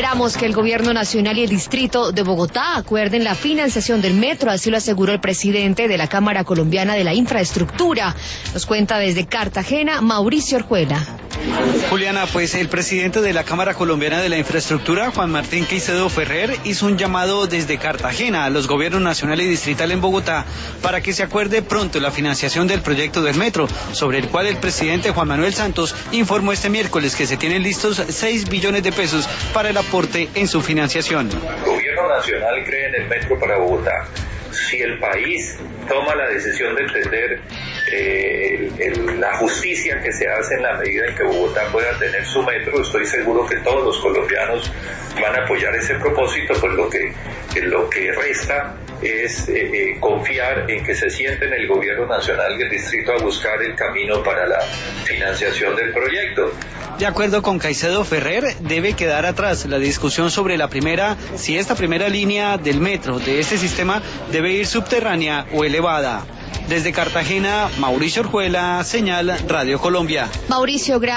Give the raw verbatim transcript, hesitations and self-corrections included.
Esperamos que el Gobierno Nacional y el Distrito de Bogotá acuerden la financiación del metro, así lo aseguró el presidente de la Cámara Colombiana de la Infraestructura. Nos cuenta desde Cartagena, Mauricio Orjuela. Juliana, pues el presidente de la Cámara Colombiana de la Infraestructura, Juan Martín Caicedo Ferrer, hizo un llamado desde Cartagena a los gobiernos nacional y distrital en Bogotá para que se acuerde pronto la financiación del proyecto del metro, sobre el cual el presidente Juan Manuel Santos informó este miércoles que se tienen listos seis billones de pesos para el aporte en su financiación. El gobierno nacional cree en el metro para Bogotá. Si el país toma la decisión de entender eh, el, el, la justicia que se hace en la medida en que Bogotá pueda tener su metro, estoy seguro que todos los colombianos van a apoyar ese propósito, pues lo que, lo que resta es eh, eh, confiar en que se sienten el gobierno nacional y el distrito a buscar el camino para la financiación del proyecto. De acuerdo con Caicedo Ferrer, debe quedar atrás la discusión sobre la primera, si esta primera línea del metro de este sistema debe ir subterránea o elevada. Desde Cartagena, Mauricio Orjuela, Señal Radio Colombia. Mauricio, gracias.